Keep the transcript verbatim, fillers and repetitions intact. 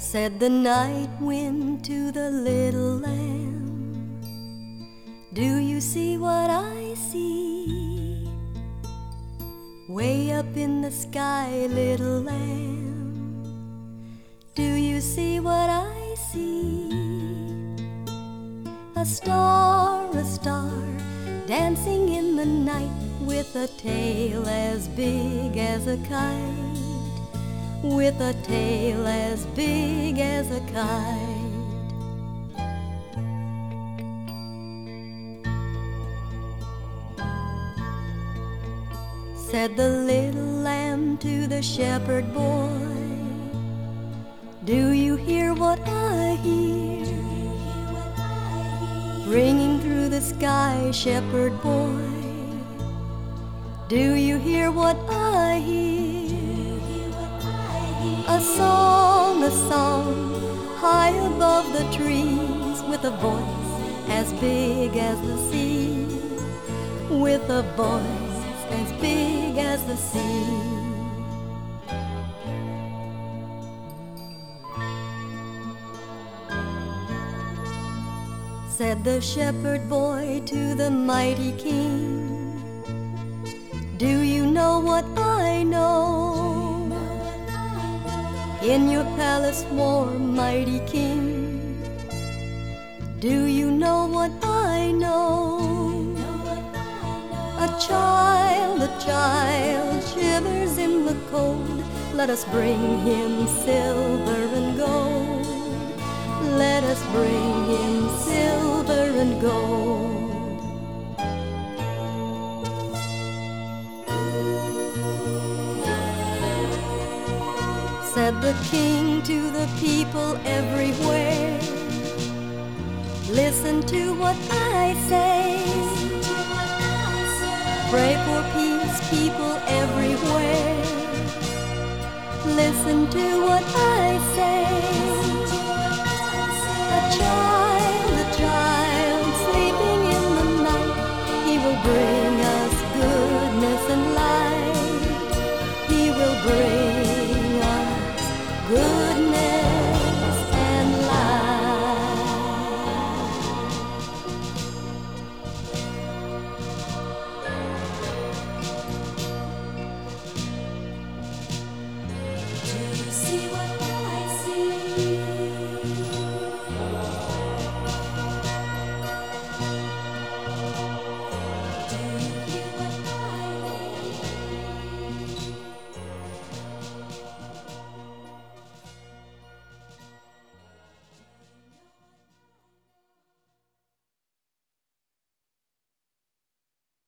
Said the night wind to the little lamb, do you see what I see? Way up in the sky, little lamb, do you see what I see? A star, a star, dancing in the night, with a tail as big as a kite, with a tail as big as a kite. Said the little lamb to the shepherd boy, do you hear what I hear? Ringing through the sky, shepherd boy, do you hear what I hear? A song, a song, high above the trees, with a voice as big as the sea, with a voice as big as the sea. Said the shepherd boy to the mighty king, do you know what I know? In your palace warm, mighty king, do you know what I know? A child, a child shivers in the cold, let us bring him silver and gold, let us bring him silver and gold. Said the king to the people everywhere, listen to what I say. Pray for peace, people everywhere, listen to what I say. A child